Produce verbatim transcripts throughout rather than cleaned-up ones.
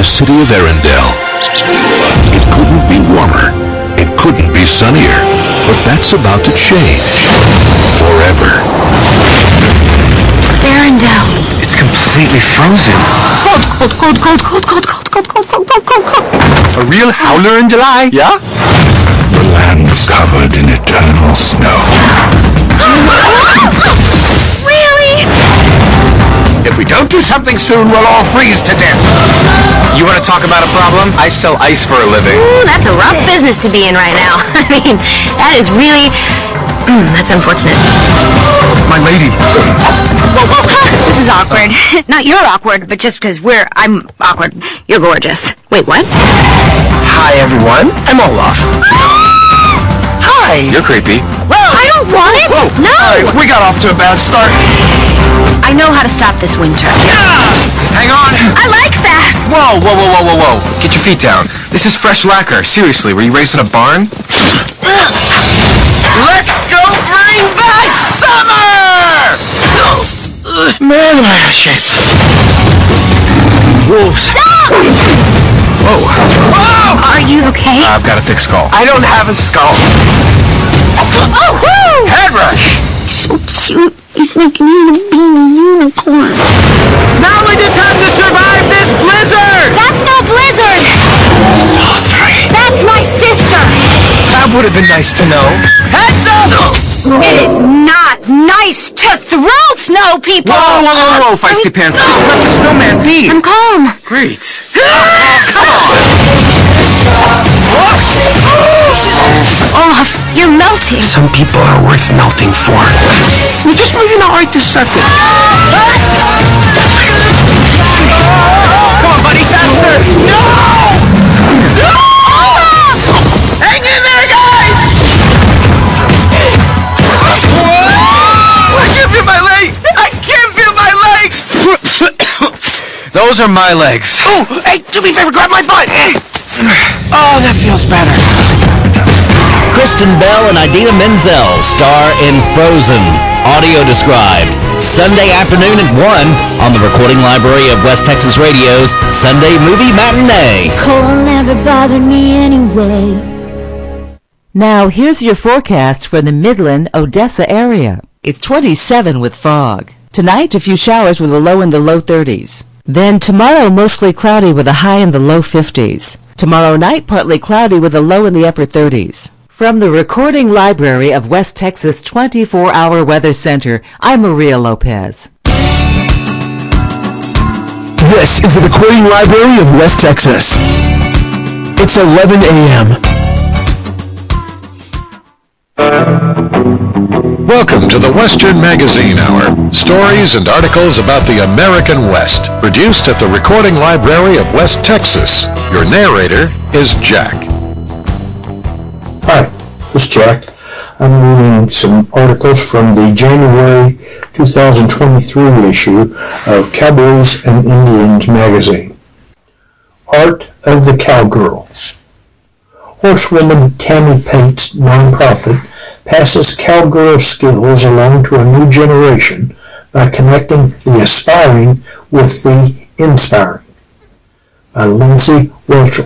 the city of Arendelle. It couldn't be warmer. It couldn't be sunnier. But that's about to change. Forever. Arendelle. It's completely frozen. Cold, cold, cold, cold, cold, cold, cold, cold, cold, cold, cold, cold. A real howler in July, yeah? The land's covered in eternal snow. Really? If we don't do something soon, we'll all freeze to death. You want to talk about a problem? I sell ice for a living. Ooh, that's a rough business to be in right now. I mean, that is really... Mm, that's unfortunate. My lady. Whoa, whoa. This is awkward. Not you're awkward, but just because we're... I'm awkward. You're gorgeous. Wait, what? Hi, everyone. I'm Olaf. Hi. You're creepy. Whoa, I don't want it. Whoa. No. Sorry, we got off to a bad start. I know how to stop this winter. Yeah! Hang on. I like fast. Whoa, whoa, whoa, whoa, whoa, whoa. Get your feet down. This is fresh lacquer. Seriously, were you raised in a barn? Let's go bring back summer! Man, am I out of shape. Wolves. Stop! Whoa. Whoa! Are you okay? Uh, I've got a thick skull. I don't have a skull. Oh, woo! Head rush! So cute. He's like a little beanie unicorn. Now we just have to survive this blizzard! That's no blizzard! Sorry. That's my sister! That would have been nice to know. Heads up! It is not nice to throw snow, people! Whoa, whoa, whoa, whoa, feisty pants. Just let the snowman be. I'm calm. Great. Come on! Olaf, you're melting. Some people are worth melting for. You're just moving out right this second. Come on, buddy, faster! No! No! Hang in there, guys! I can't feel my legs! I can't feel my legs! Those are my legs. Oh, hey, do me a favor, grab my butt! Oh, that feels better. Kristen Bell and Idina Menzel star in Frozen. Audio described. Sunday afternoon at one on the Recording Library of West Texas Radio's Sunday Movie Matinee. Cold never bothered me anyway. Now, here's your forecast for the Midland, Odessa area. It's twenty-seven with fog. Tonight, a few showers with a low in the low thirties. Then tomorrow, mostly cloudy with a high in the low fifties. Tomorrow night, partly cloudy with a low in the upper thirties. From the Recording Library of West Texas twenty-four hour Weather Center, I'm Maria Lopez. This is the Recording Library of West Texas. It's eleven a.m. Welcome to the Western Magazine Hour. Stories and articles about the American West. Produced at the Recording Library of West Texas. Your narrator is Jack. Hi, this is Jack. I'm reading some articles from the January two thousand twenty-three issue of Cowboys and Indians magazine. Art of the Cowgirl. Horsewoman Tammy Pate's nonprofit passes cowgirl skills along to a new generation by connecting the aspiring with the inspiring. By Lindsay Welchel.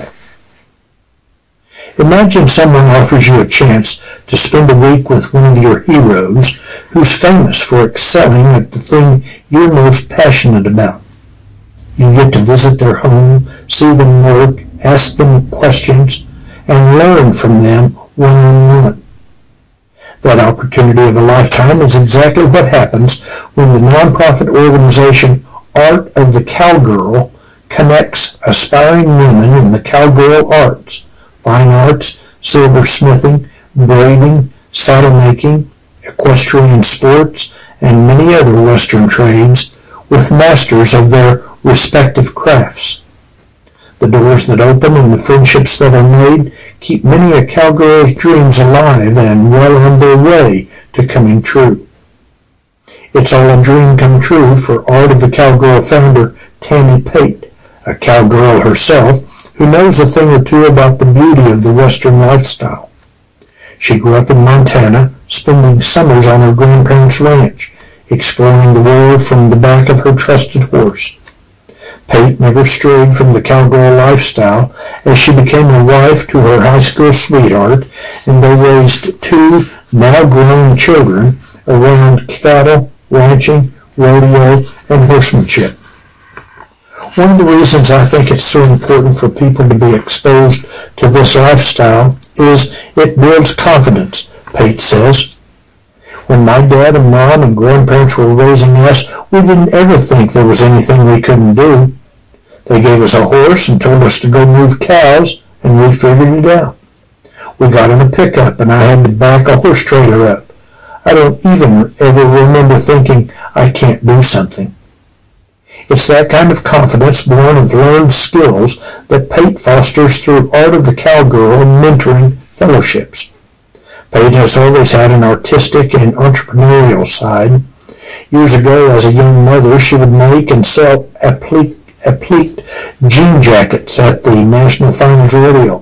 Imagine someone offers you a chance to spend a week with one of your heroes who's famous for excelling at the thing you're most passionate about. You get to visit their home, see them work, ask them questions, and learn from them one-on-one. That opportunity of a lifetime is exactly what happens when the nonprofit organization Art of the Cowgirl connects aspiring women in the cowgirl arts, fine arts, silversmithing, braiding, saddle making, equestrian sports, and many other Western trades with masters of their respective crafts. The doors that open and the friendships that are made keep many a cowgirl's dreams alive and well on their way to coming true. It's all a dream come true for Art of the Cowgirl founder Tammy Pate, a cowgirl herself who knows a thing or two about the beauty of the Western lifestyle. She grew up in Montana, spending summers on her grandparents' ranch, exploring the world from the back of her trusted horse. Pate never strayed from the cowgirl lifestyle as she became a wife to her high school sweetheart, and they raised two now-grown children around cattle, ranching, rodeo, and horsemanship. One of the reasons I think it's so important for people to be exposed to this lifestyle is it builds confidence, Pate says. When my dad and mom and grandparents were raising us, we didn't ever think there was anything we couldn't do. They gave us a horse and told us to go move cows, and we figured it out. We got in a pickup, and I had to back a horse trailer up. I don't even ever remember thinking I can't do something. It's that kind of confidence born of learned skills that Pate fosters through Art of the Cowgirl and mentoring fellowships. Pate has always had an artistic and entrepreneurial side. Years ago, as a young mother, she would make and sell applique, applique jean jackets at the National Finals Rodeo.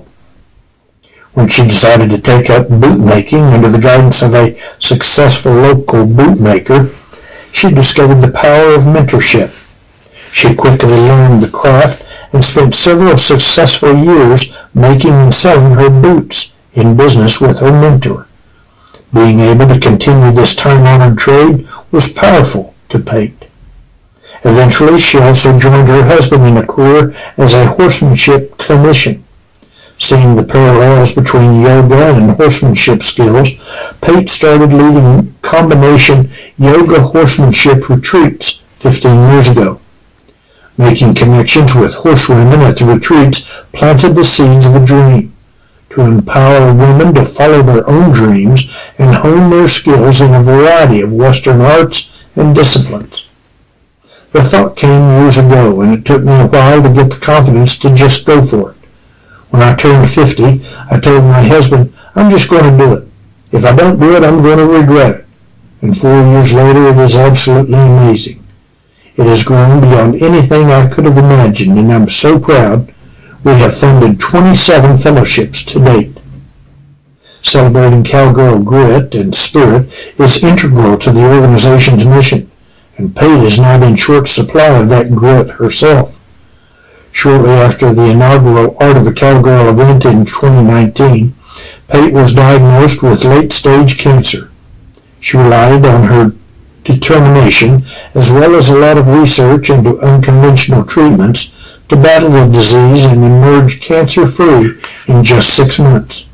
When she decided to take up bootmaking under the guidance of a successful local bootmaker, she discovered the power of mentorship. She quickly learned the craft and spent several successful years making and selling her boots in business with her mentor. Being able to continue this time-honored trade was powerful to Pate. Eventually, she also joined her husband in a career as a horsemanship clinician. Seeing the parallels between yoga and horsemanship skills, Pate started leading combination yoga horsemanship retreats fifteen years ago. Making connections with horsewomen at the retreats planted the seeds of a dream to empower women to follow their own dreams and hone their skills in a variety of Western arts and disciplines. The thought came years ago, and it took me a while to get the confidence to just go for it. When I turned fifty, I told my husband, I'm just going to do it. If I don't do it, I'm going to regret it. And four years later, it is absolutely amazing. It has grown beyond anything I could have imagined, and I'm so proud. We have funded twenty-seven fellowships to date. Celebrating cowgirl grit and spirit is integral to the organization's mission, and Pate is not in short supply of that grit herself. Shortly after the inaugural Art of a Cowgirl event in twenty nineteen, Pate was diagnosed with late-stage cancer. She relied on her determination, as well as a lot of research into unconventional treatments, to battle the disease and emerge cancer-free in just six months.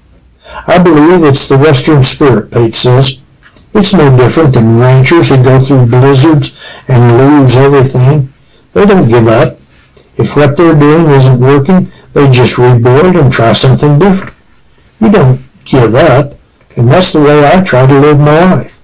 I believe it's the Western spirit, Pate says. It's no different than ranchers who go through blizzards and lose everything. They don't give up. If what they're doing isn't working, they just rebuild and try something different. You don't give up, and that's the way I try to live my life.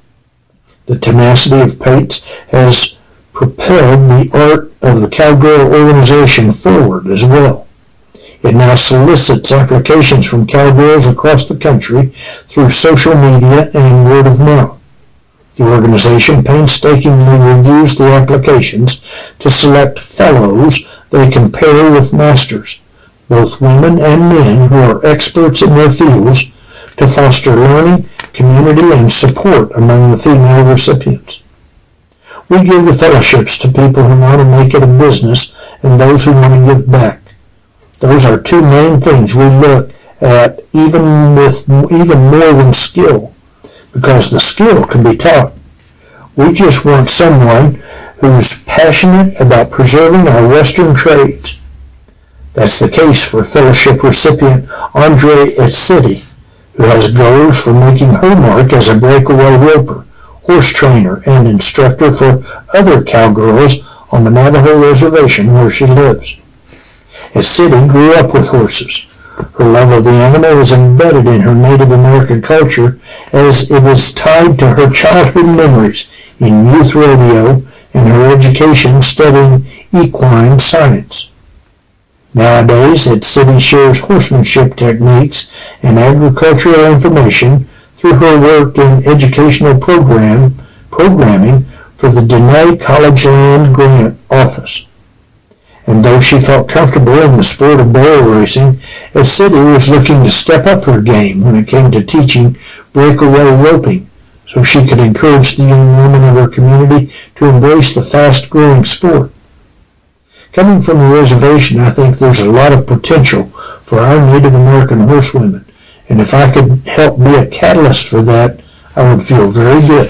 The tenacity of Pate has propelled the Art of the Cowgirl organization forward as well. It now solicits applications from cowgirls across the country through social media and word of mouth. The organization painstakingly reviews the applications to select fellows they can pair with masters, both women and men who are experts in their fields, to foster learning, community, and support among the female recipients. We give the fellowships to people who want to make it a business and those who want to give back. Those are two main things we look at, even with even more than skill, because the skill can be taught. We just want someone who's passionate about preserving our Western trades. That's the case for fellowship recipient Andre Etcity, who has goals for making her mark as a breakaway roper, horse trainer, and instructor for other cowgirls on the Navajo reservation where she lives. Etcity grew up with horses. Her love of the animal is embedded in her Native American culture, as it is tied to her childhood memories in youth rodeo and her education studying equine science. Nowadays, Etcity shares horsemanship techniques and agricultural information through her work in educational program programming for the Denali College Land Grant Office. And though she felt comfortable in the sport of barrel racing, Etcity was looking to step up her game when it came to teaching breakaway roping, so she could encourage the young women of her community to embrace the fast-growing sport. Coming from the reservation, I think there's a lot of potential for our Native American horsewomen, and if I could help be a catalyst for that, I would feel very good.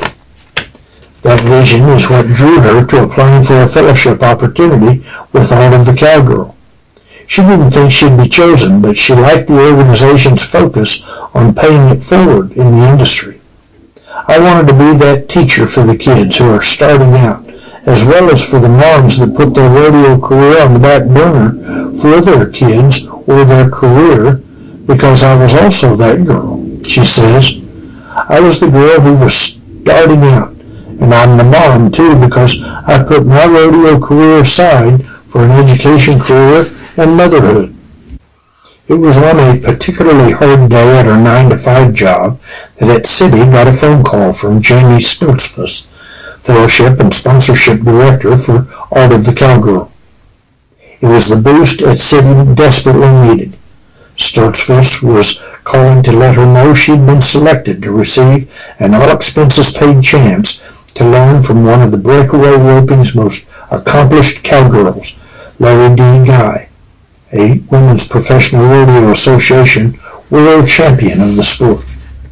That vision is what drew her to applying for a fellowship opportunity with Art of the Cowgirl. She didn't think she'd be chosen, but she liked the organization's focus on paying it forward in the industry. I wanted to be that teacher for the kids who are starting out, as well as for the moms that put their rodeo career on the back burner for their kids or their career, because I was also that girl, she says. I was the girl who was starting out, and I'm the mom too, because I put my rodeo career aside for an education career and motherhood. It was on a particularly hard day at her nine to five job that at City got a phone call from Jamie Sturtzfuss, Fellowship and Sponsorship Director for Art of the Cowgirl. It was the boost at City desperately needed. Sturtzfuss was calling to let her know she'd been selected to receive an all-expenses-paid chance to learn from one of the breakaway roping's most accomplished cowgirls, Larry D. Guy, a Women's Professional Rodeo Association world champion of the sport.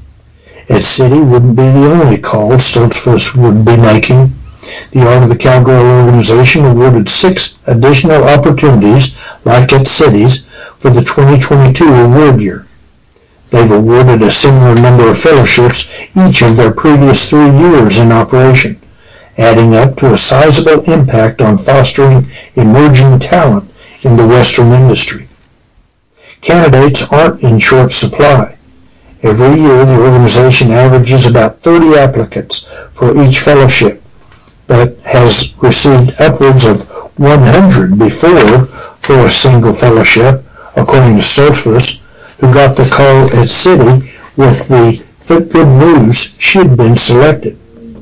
At City wouldn't be the only call Sturtzfuss would be making. The Art of the Cowgirl organization awarded six additional opportunities, like at City's, for the twenty twenty-two award year. They've awarded a similar number of fellowships each of their previous three years in operation, adding up to a sizable impact on fostering emerging talent in the Western industry. Candidates aren't in short supply. Every year the organization averages about thirty applicants for each fellowship, but has received upwards of one hundred before for a single fellowship, according to Sturtzfuss, who got the call at City with the good news she'd been selected.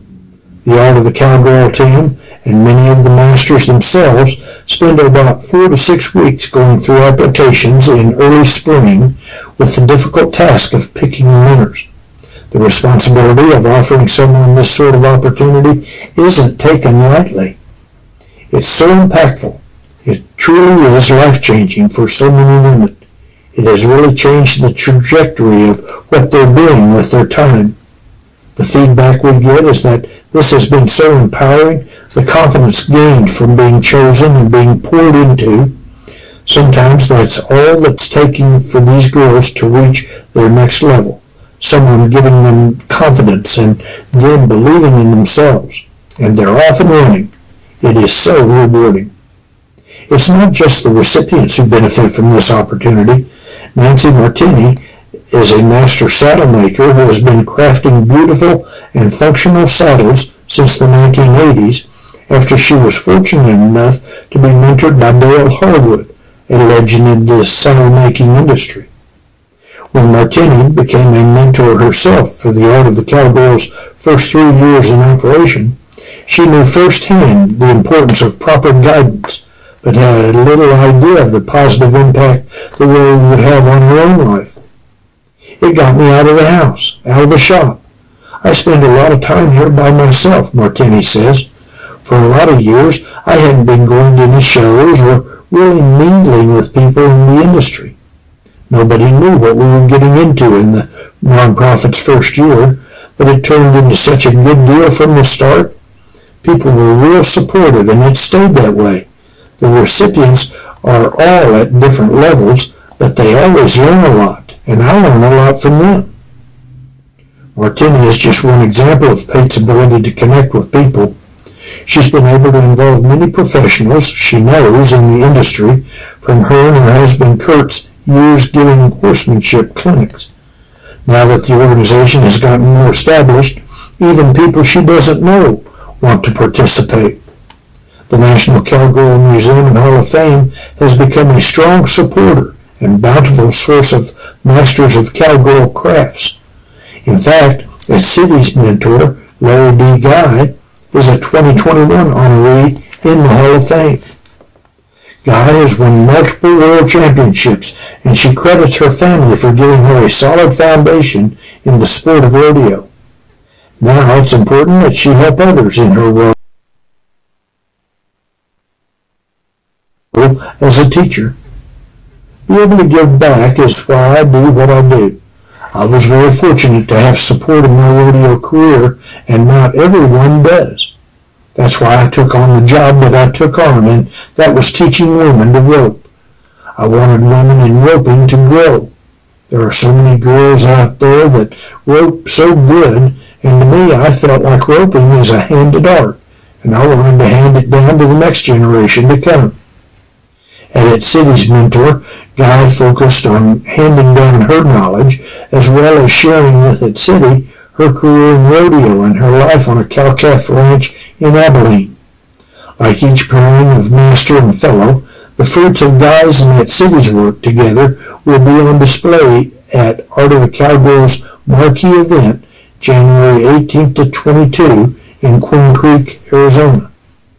The Art of the Cowgirl team and many of the masters themselves spend about four to six weeks going through applications in early spring with the difficult task of picking winners. The responsibility of offering someone this sort of opportunity isn't taken lightly. It's so impactful. It truly is life-changing for so many women. It has really changed the trajectory of what they're doing with their time. The feedback we get is that this has been so empowering, the confidence gained from being chosen and being poured into. Sometimes that's all that's taking for these girls to reach their next level. Someone giving them confidence and them believing in themselves. And they're off and running. It is so rewarding. It's not just the recipients who benefit from this opportunity. Nancy Martini is a master saddle maker who has been crafting beautiful and functional saddles since the nineteen eighties after she was fortunate enough to be mentored by Dale Harwood, a legend in the saddle making industry. When Martini became a mentor herself for the Art of the Cowgirl's first three years in operation, she knew firsthand the importance of proper guidance, but had a little idea of the positive impact the role would have on her own life. It got me out of the house, out of the shop. I spend a lot of time here by myself, Martini says. For a lot of years, I hadn't been going to any shows or really mingling with people in the industry. Nobody knew what we were getting into in the nonprofit's first year, but it turned into such a good deal from the start. People were real supportive, and it stayed that way. The recipients are all at different levels, but they always learn a lot, and I learn a lot from them. Martini is just one example of Pate's ability to connect with people. She's been able to involve many professionals she knows in the industry, from her and her husband Kurt's years giving horsemanship clinics. Now that the organization has gotten more established, even people she doesn't know want to participate. The National Cowgirl Museum and Hall of Fame has become a strong supporter and bountiful source of masters of cowgirl crafts. In fact, at City's mentor, Larry D. Guy, is a twenty twenty-one honoree in the Hall of Fame. Guy has won multiple world championships, and she credits her family for giving her a solid foundation in the sport of rodeo. Now it's important that she help others in her role. as a teacher. Be able to give back is why I do what I do. I was very fortunate to have support in my rodeo career, and not everyone does. That's why I took on the job that I took on, and that was teaching women to rope. I wanted women in roping to grow. There are so many girls out there that rope so good, and to me I felt like roping is a handed art, and I wanted to hand it down to the next generation to come. At Ed City's mentor, Guy focused on handing down her knowledge, as well as sharing with Ed City her career in rodeo and her life on a cow-calf ranch in Abilene. Like each pairing of master and fellow, the fruits of Guy's and Ed City's work together will be on display at Art of the Cowgirls marquee event January eighteenth to twenty-second in Queen Creek, Arizona.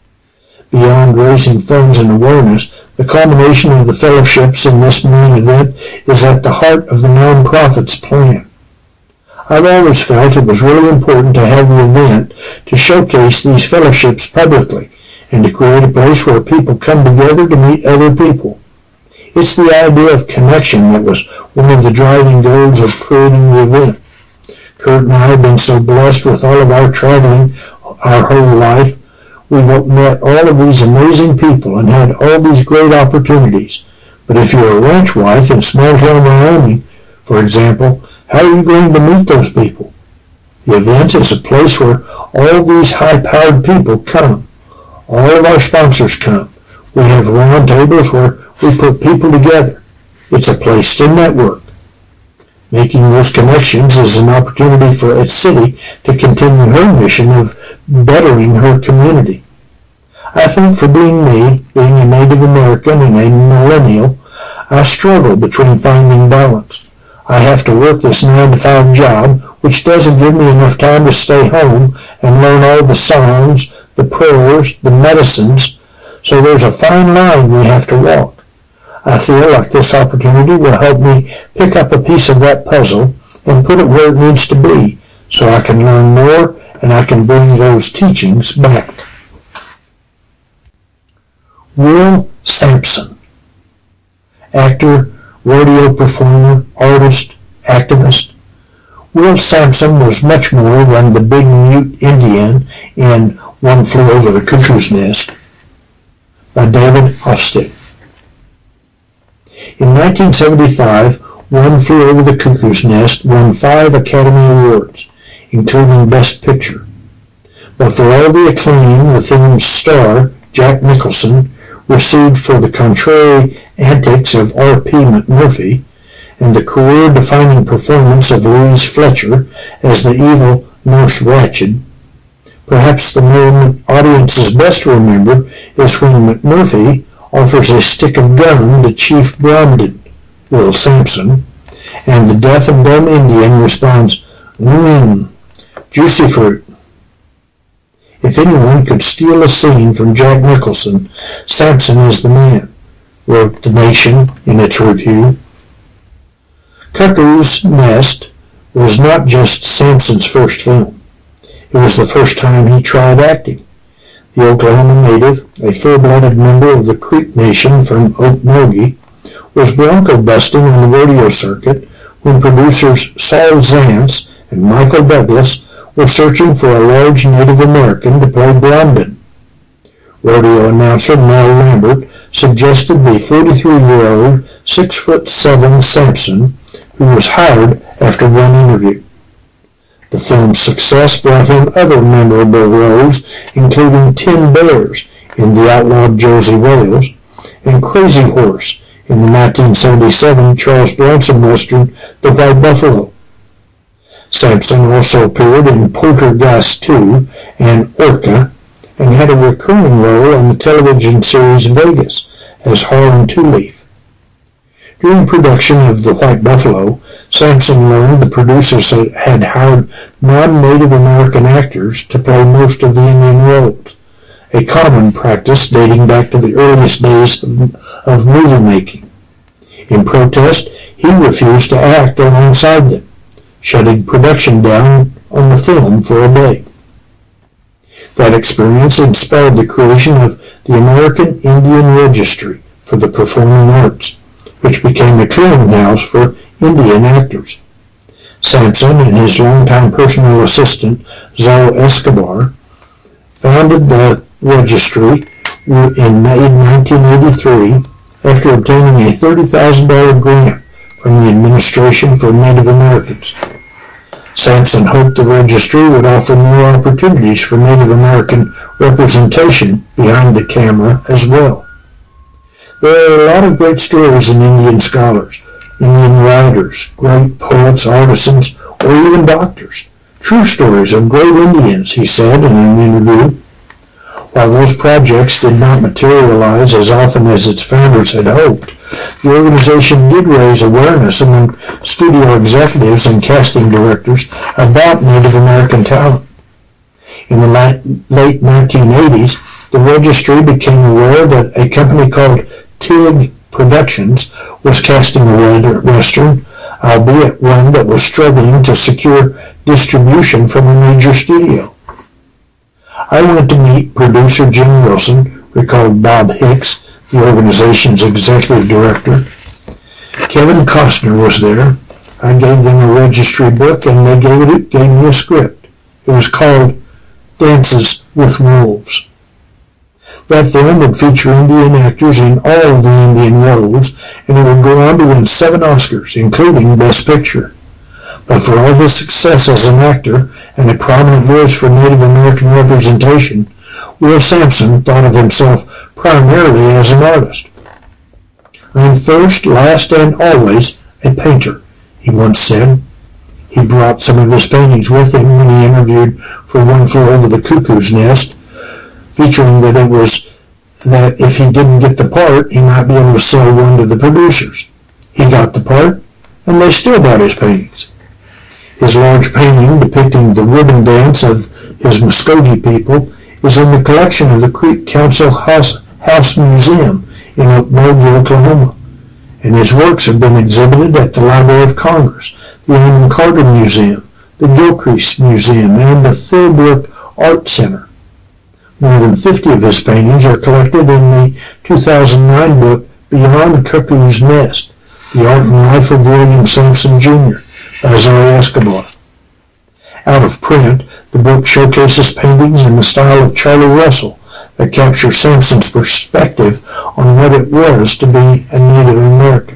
Beyond raising funds and awareness, the culmination of the fellowships in this main event is at the heart of the nonprofit's plan. I've always felt it was really important to have the event to showcase these fellowships publicly and to create a place where people come together to meet other people. It's the idea of connection that was one of the driving goals of creating the event. Kurt and I have been so blessed with all of our traveling our whole life. We've met all of these amazing people and had all these great opportunities. But if you're a ranch wife in small-town Wyoming, for example, how are you going to meet those people? The event is a place where all these high-powered people come. All of our sponsors come. We have round tables where we put people together. It's a place to network. Making those connections is an opportunity for Ed City to continue her mission of bettering her community. I think for being me, being a Native American and a millennial, I struggle between finding balance. I have to work this nine to five job, which doesn't give me enough time to stay home and learn all the songs, the prayers, the medicines, so there's a fine line we have to walk. I feel like this opportunity will help me pick up a piece of that puzzle and put it where it needs to be, so I can learn more and I can bring those teachings back. Will Sampson, actor, rodeo performer, artist, activist. Will Sampson was much more than the big mute Indian in One Flew Over the Cuckoo's Nest by David Hofstede. In nineteen seventy-five, One Flew Over the Cuckoo's Nest won five Academy Awards, including Best Picture. But for all the acclaim the film's star, Jack Nicholson, received for the contrary antics of R P McMurphy and the career-defining performance of Louise Fletcher as the evil Nurse Ratched, perhaps the moment audiences best remember is when McMurphy offers a stick of gum to Chief Bromden, Will Sampson, and the deaf and dumb Indian responds, Mmm, juicy fruit. If anyone could steal a scene from Jack Nicholson, Sampson is the man, wrote The Nation in its review. Cuckoo's Nest was not just Sampson's first film. It was the first time he tried acting. The Oklahoma native, a full-blooded member of the Creek Nation from Okmulgee, was bronco busting on the rodeo circuit when producers Saul Zaentz and Michael Douglas were searching for a large Native American to play Bromden. Rodeo announcer Mel Lambert suggested the forty-three-year-old, six foot seven Sampson, who was hired after one interview. The film's success brought him other memorable roles, including Tim Bears in The Outlawed Josie Wales and Crazy Horse in the nineteen seventy-seven Charles Bronson Western The White Buffalo. Sampson also appeared in Poltergeist two and Orca and had a recurring role on the television series Vegas as Harlan Two-Leaf. During production of The White Buffalo, Sampson learned the producers had hired non-Native American actors to play most of the Indian roles, a common practice dating back to the earliest days of, of movie making. In protest, he refused to act alongside them, shutting production down on the film for a day. That experience inspired the creation of the American Indian Registry, for the Performing Arts, which became a clearinghouse for Indian actors. Sampson and his longtime personal assistant, Zoe Escobar, founded the registry in May nineteen eighty-three after obtaining a thirty thousand dollars grant from the Administration for Native Americans. Sampson hoped the registry would offer more opportunities for Native American representation behind the camera as well. There are a lot of great stories in Indian scholars, Indian writers, great poets, artisans, or even doctors. True stories of great Indians, he said in an interview. While those projects did not materialize as often as its founders had hoped, the organization did raise awareness among studio executives and casting directors about Native American talent. In the late nineteen eighties, the registry became aware that a company called Tig Productions was casting a Western, albeit one that was struggling to secure distribution from a major studio. I went to meet producer Jim Wilson, recalled Bob Hicks, the organization's executive director. Kevin Costner was there. I gave them a registry book and they gave, it, gave me a script. It was called Dances with Wolves. That film would feature Indian actors in all the Indian roles, and it would go on to win seven Oscars, including Best Picture. But for all his success as an actor and a prominent voice for Native American representation, Will Sampson thought of himself primarily as an artist. "I'm first, last, and always a painter," he once said. He brought some of his paintings with him when he interviewed for One Flew Over the Cuckoo's Nest, featuring that it was that if he didn't get the part, he might be able to sell one to the producers. He got the part, and they still bought his paintings. His large painting depicting the ribbon dance of his Muskogee people is in the collection of the Creek Council House, House Museum in Okmulgee, Oklahoma, and his works have been exhibited at the Library of Congress, the Amon Carter Museum, the Gilcrease Museum, and the Philbrook Art Center. More than fifty of his paintings are collected in the two thousand nine book Beyond Cuckoo's Nest, The Art and Life of William Sampson Junior by Zoe Escobar. Out of print, the book showcases paintings in the style of Charlie Russell that capture Sampson's perspective on what it was to be a Native American.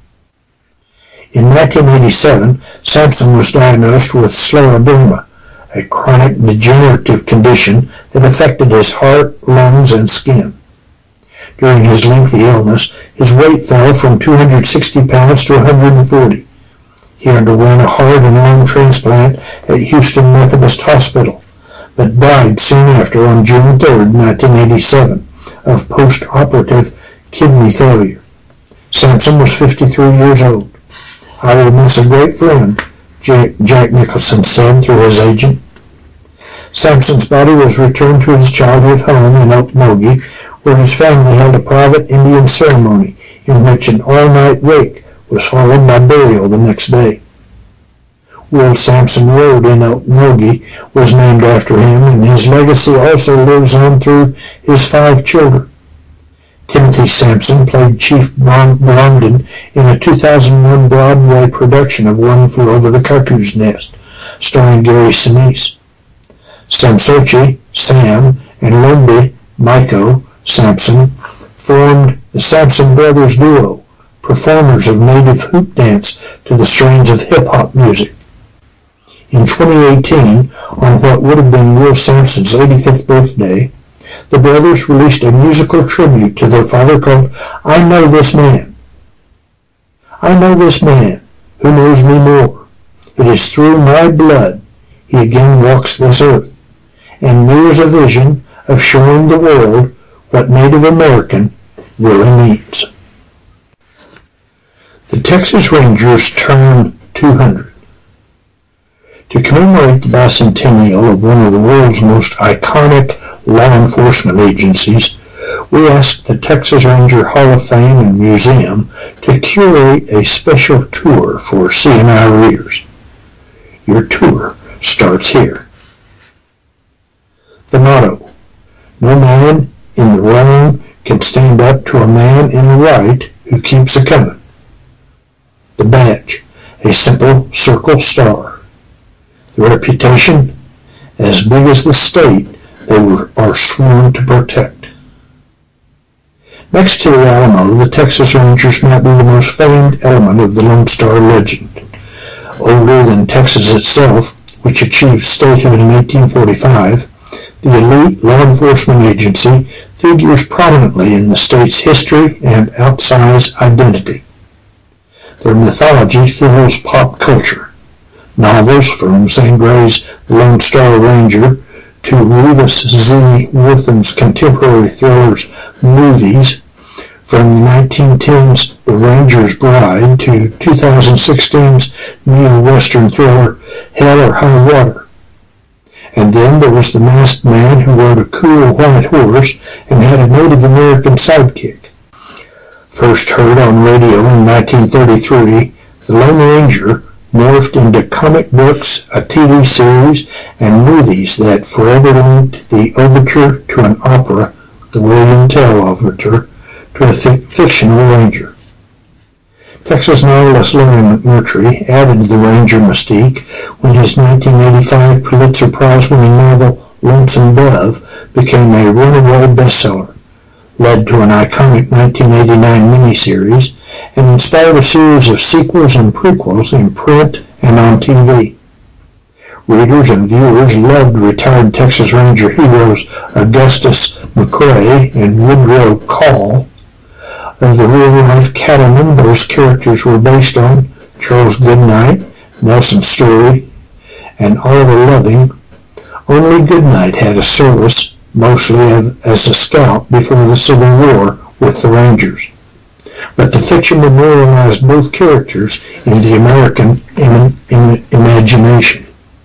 In nineteen eighty-seven, Sampson was diagnosed with scleroderma, a chronic degenerative condition that affected his heart, lungs, and skin. During his lengthy illness, his weight fell from two hundred sixty pounds to one hundred forty. He underwent a heart and lung transplant at Houston Methodist Hospital, but died soon after on June third, nineteen eighty-seven, of post-operative kidney failure. Sampson was fifty-three years old. "I will miss a great friend," Jack, Jack Nicholson said through his agent. Sampson's body was returned to his childhood home in Okmulgee, where his family held a private Indian ceremony in which an all-night wake was followed by burial the next day. Will Sampson Road in Okmulgee was named after him, and his legacy also lives on through his five children. Timothy Sampson played Chief Blondin in a two thousand one Broadway production of One Flew Over the Cuckoo's Nest, starring Gary Sinise. Samsochi, Sam, and Lumbi, Maiko Sampson, formed the Sampson Brothers duo, performers of native hoop dance to the strains of hip-hop music. In twenty eighteen, on what would have been Will Sampson's eighty-fifth birthday, the brothers released a musical tribute to their father called I Know This Man. I know this man who knows me more. It is through my blood he again walks this earth, and nears a vision of showing the world what Native American really means. The Texas Rangers turn two hundred. To commemorate the bicentennial of one of the world's most iconic law enforcement agencies, we asked the Texas Ranger Hall of Fame and Museum to curate a special tour for C N I readers. Your tour starts here. The motto: no man in the wrong can stand up to a man in the right who keeps a coming. The badge, a simple circle star. The reputation, as big as the state they were, are sworn to protect. Next to the Alamo, the Texas Rangers might be the most famed element of the Lone Star legend. Older than Texas itself, which achieved statehood in eighteen forty-five, the elite law enforcement agency figures prominently in the state's history and outsized identity. Their mythology fills pop culture. Novels from Zane Grey's The Lone Star Ranger to Revis Z. Wortham's contemporary thrillers movies, from the nineteen tens The Ranger's Bride to two thousand sixteen's neo-western thriller Hell or High Water. And then there was the masked man who rode a cool white horse and had a Native American sidekick. First heard on radio in nineteen thirty-three, The Lone Ranger morphed into comic books, a T V series, and movies that forever linked the overture to an opera, the William Tell Overture, to a fi- fictional ranger. Texas novelist Larry McMurtry added to the Ranger mystique when his nineteen eighty-five Pulitzer Prize-winning novel Lonesome Dove became a runaway bestseller, led to an iconic nineteen eighty-nine miniseries, and inspired a series of sequels and prequels in print and on T V. Readers and viewers loved retired Texas Ranger heroes Augustus McCrae and Woodrow Call. Of the real-life cattlemen those characters were based on, Charles Goodnight, Nelson Story, and Oliver Loving, only Goodnight had a service, mostly as a scout before the Civil War with the Rangers. But the fiction memorialized both characters in the American im- im- imagination.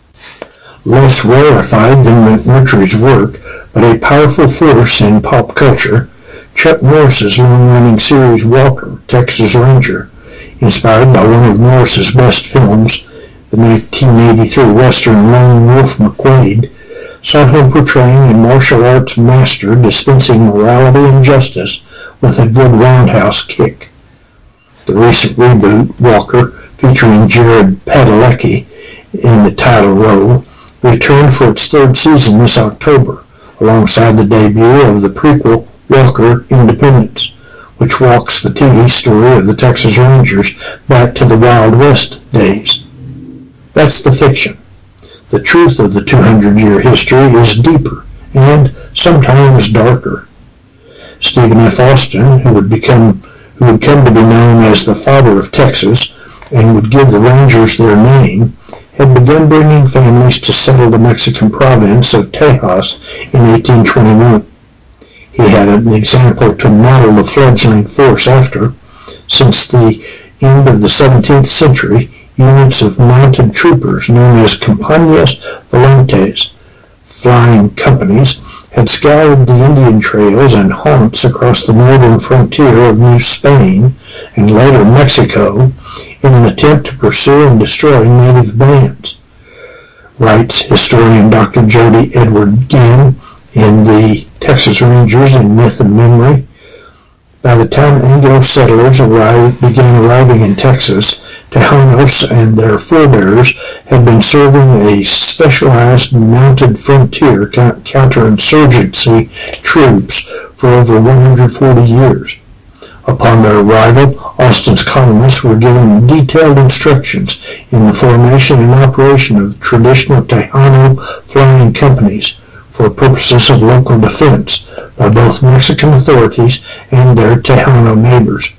Less rarefied than McMurtry's work, but a powerful force in pop culture, Chuck Norris's long-running series Walker, Texas Ranger, inspired by one of Norris's best films, the nineteen eighty-three Western Lone Wolf McQuade, saw him portraying a martial arts master dispensing morality and justice with a good roundhouse kick. The recent reboot, Walker, featuring Jared Padalecki in the title role, returned for its third season this October, alongside the debut of the prequel Walker Independence, which walks the T V story of the Texas Rangers back to the Wild West days. That's the fiction. The truth of the two hundred year history is deeper and sometimes darker. Stephen F. Austin, who would become who would come to be known as the Father of Texas and would give the Rangers their name, had begun bringing families to settle the Mexican province of Tejas in eighteen twenty-one. He had an example to model the fledgling force after. Since the end of the seventeenth century, units of mounted troopers known as Compañías Volantes, flying companies, had scoured the Indian trails and haunts across the northern frontier of New Spain and later Mexico in an attempt to pursue and destroy native bands, writes historian Doctor Jody Edward Ginn in the Texas Rangers in Myth and Memory. By the time Anglo settlers arrived, began arriving in Texas, Tejanos and their forebears had been serving a specialized mounted frontier counterinsurgency troops for over one hundred forty years. Upon their arrival, Austin's colonists were given detailed instructions in the formation and operation of traditional Tejano flying companies for purposes of local defense by both Mexican authorities and their Tejano neighbors.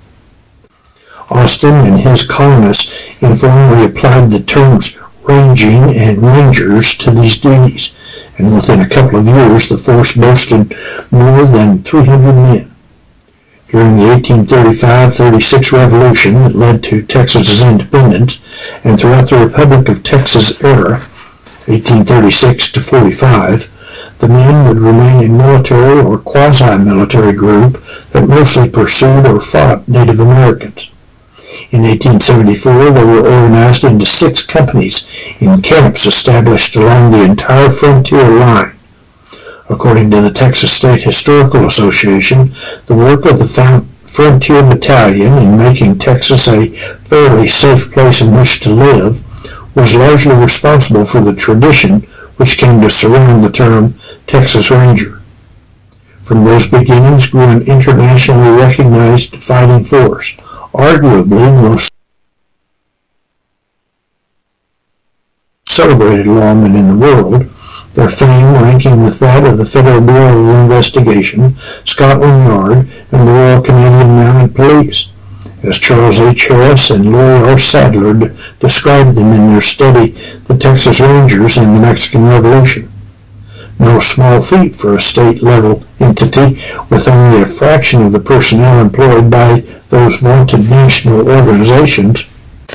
Austin and his colonists informally applied the terms ranging and rangers to these duties, and within a couple of years the force boasted more than three hundred men. During the eighteen thirty-five thirty-six revolution that led to Texas's independence, and throughout the Republic of Texas era, eighteen thirty-six to forty-five, the men would remain a military or quasi-military group that mostly pursued or fought Native Americans. In eighteen seventy-four, they were organized into six companies in camps established along the entire frontier line. According to the Texas State Historical Association, the work of the Frontier Battalion in making Texas a fairly safe place in which to live was largely responsible for the tradition which came to surround the term Texas Ranger. From those beginnings grew an internationally recognized fighting force, arguably the most celebrated lawmen in the world, their fame ranking with that of the Federal Bureau of Investigation, Scotland Yard, and the Royal Canadian Mounted Police, as Charles H. Harris and Louis R. Sadler d- described them in their study, The Texas Rangers and the Mexican Revolution. No small feat for a state-level entity with only a fraction of the personnel employed by those vaunted national organizations.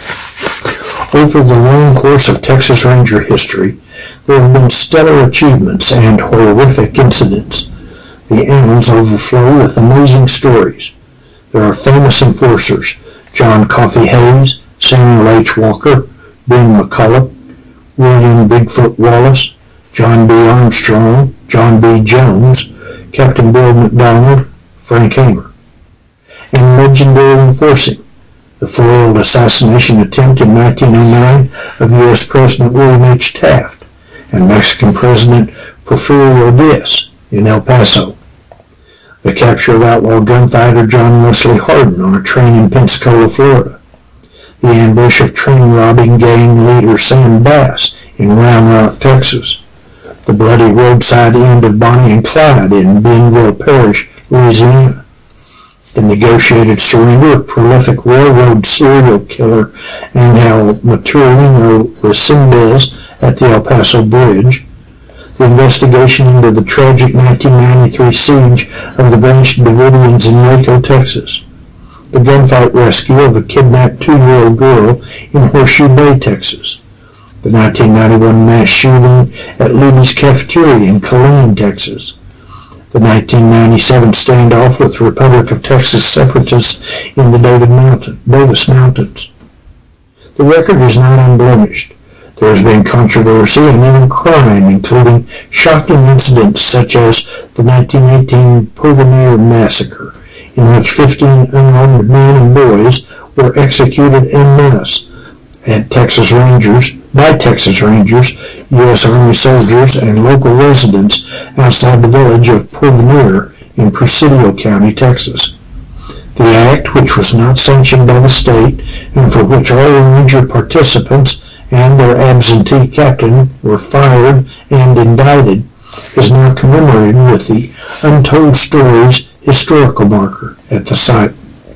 Over the long course of Texas Ranger history, there have been stellar achievements and horrific incidents. The annals overflow with amazing stories. There are famous enforcers, John Coffee Hayes, Samuel H. Walker, Ben McCulloch, William Bigfoot Wallace, John B. Armstrong, John B. Jones, Captain Bill McDonald, Frank Hamer. And legendary enforcing, the foiled assassination attempt in nineteen oh nine of U S President William H. Taft and Mexican President Porfirio Diaz in El Paso. The capture of outlaw gunfighter John Wesley Hardin on a train in Pensacola, Florida. The ambush of train-robbing gang leader Sam Bass in Round Rock, Texas. The bloody roadside end of Bonnie and Clyde in Bienville Parish, Louisiana. The negotiated surrender of prolific railroad serial killer Angel Maturino Resendez at the El Paso Bridge. The investigation into the tragic nineteen ninety-three siege of the Branch Davidians in Waco, Texas. The gunfight rescue of a kidnapped two-year-old girl in Horseshoe Bay, Texas. The nineteen ninety-one mass shooting at Luby's Cafeteria in Killeen, Texas. The nineteen ninety-seven standoff with Republic of Texas separatists in the David Mountain, Davis Mountains. The record is not unblemished. There has been controversy and even crime, including shocking incidents such as the nineteen eighteen Porvenir Massacre, in which fifteen unarmed men and boys were executed en masse at Texas Rangers, by Texas Rangers, U S Army soldiers, and local residents outside the village of Porvenir in Presidio County, Texas. The act, which was not sanctioned by the state and for which all Ranger participants and their absentee captain were fired and indicted, is now commemorated with the Untold Stories historical marker at the site.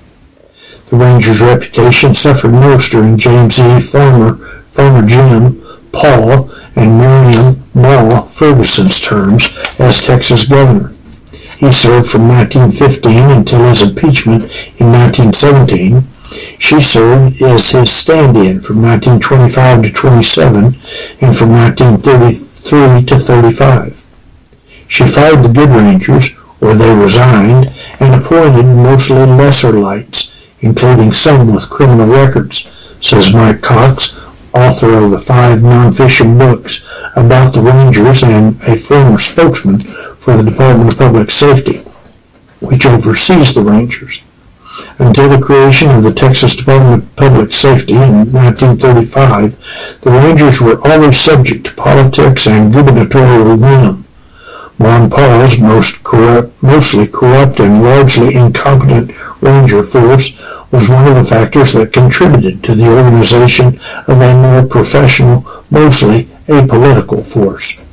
The Rangers' reputation suffered most during James E. Farmer, Farmer Jim, Paul, and Miriam Ma Ferguson's terms as Texas governor. He served from nineteen fifteen until his impeachment in nineteen seventeen. She served as his stand-in from nineteen twenty-five to twenty-seven and from nineteen thirty-three to thirty-five. She fired the good Rangers, or they resigned, and appointed mostly lesser lights, including some with criminal records, says Mike Cox, author of the five non-fiction books about the Rangers and a former spokesman for the Department of Public Safety, which oversees the Rangers. Until the creation of the Texas Department of Public Safety in nineteen thirty-five, the Rangers were always subject to politics and gubernatorial whim. Ron Paul's most corrupt, mostly corrupt and largely incompetent Ranger force was one of the factors that contributed to the organization of a more professional, mostly apolitical force.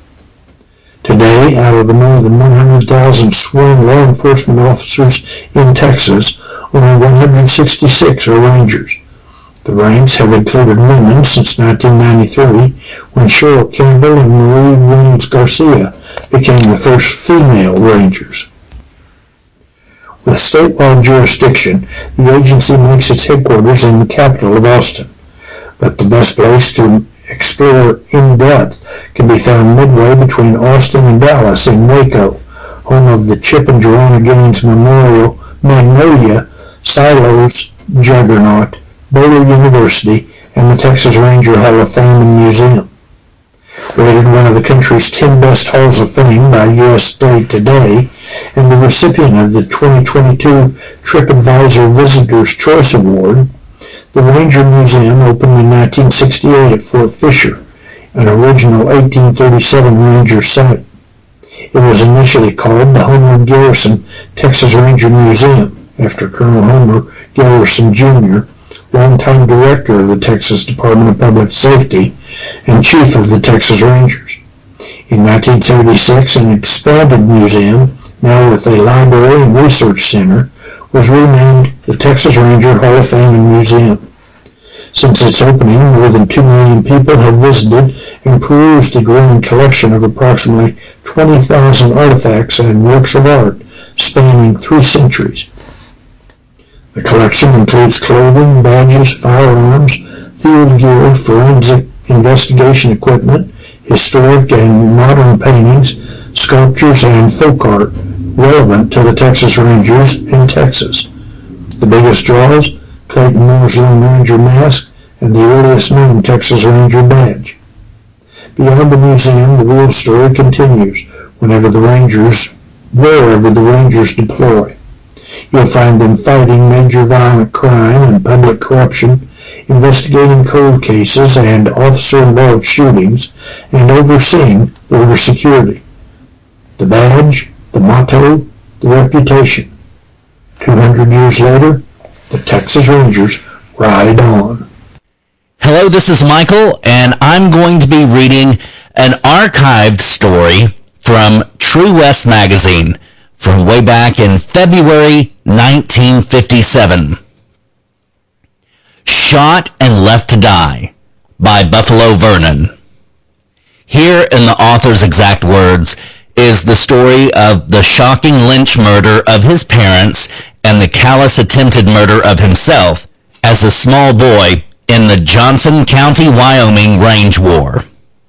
Today, out of the more than one hundred thousand sworn law enforcement officers in Texas, only one hundred sixty-six are Rangers. The ranks have included women since nineteen ninety-three, when Cheryl Campbell and Marie Reynolds Garcia became the first female Rangers. With statewide jurisdiction, the agency makes its headquarters in the capital of Austin, but the best place to explore in depth can be found midway between Austin and Dallas in Waco, home of the Chip and Joanna Gaines Memorial Magnolia Silos Juggernaut, Baylor University, and the Texas Ranger Hall of Fame and Museum. rated one of the country's ten best halls of fame by U S A Today, and the recipient of the twenty twenty-two TripAdvisor Visitor's Choice Award, the Ranger Museum opened in nineteen sixty-eight at Fort Fisher, an original eighteen thirty-seven Ranger site. It was initially called the Homer Garrison Texas Ranger Museum, after Colonel Homer Garrison Junior, longtime director of the Texas Department of Public Safety and chief of the Texas Rangers. In nineteen seventy-six, an expanded museum, now with a library and research center, was renamed the Texas Ranger Hall of Fame and Museum. Since its opening, more than two million people have visited and perused the growing collection of approximately twenty thousand artifacts and works of art spanning three centuries. The collection includes clothing, badges, firearms, field gear, forensic investigation equipment, historic and modern paintings, sculptures, and folk art relevant to the Texas Rangers in Texas. The biggest draws: Clayton Moore's Lone Ranger mask and the earliest known Texas Ranger badge. Beyond the museum, the real story continues whenever the Rangers, wherever the Rangers deploy. You'll find them fighting major violent crime and public corruption, investigating cold cases and officer-involved shootings, and overseeing border security. The badge, the motto, the reputation. Two hundred years later, the Texas Rangers ride on. Hello, this is Michael, and I'm going to be reading an archived story from True West magazine from way back in February nineteen fifty-seven. Shot and Left to Die by Buffalo Vernon. Here, in the author's exact words, is the story of the shocking lynch murder of his parents and the callous attempted murder of himself as a small boy in the Johnson County, Wyoming Range War.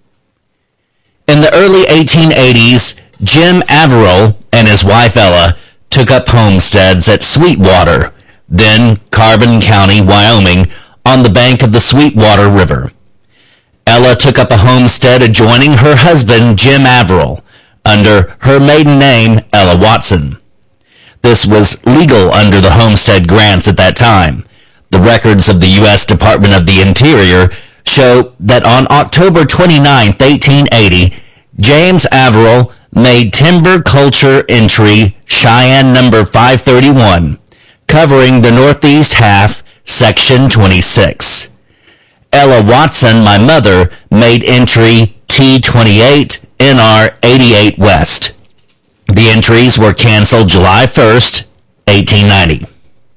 In the early eighteen eighties, Jim Averill and his wife Ella took up homesteads at Sweetwater, then Carbon County, Wyoming, on the bank of the Sweetwater River. Ella took up a homestead adjoining her husband, Jim Averill, under her maiden name, Ella Watson. This was legal under the homestead grants at that time. The records of the U S Department of the Interior show that on October twenty-ninth, eighteen eighty, James Averill made timber culture entry Cheyenne number five thirty-one, covering the northeast half, section twenty-six. Ella Watson, my mother, made entry T twenty-eight, N R eighty-eight West. The entries were canceled July first, eighteen ninety.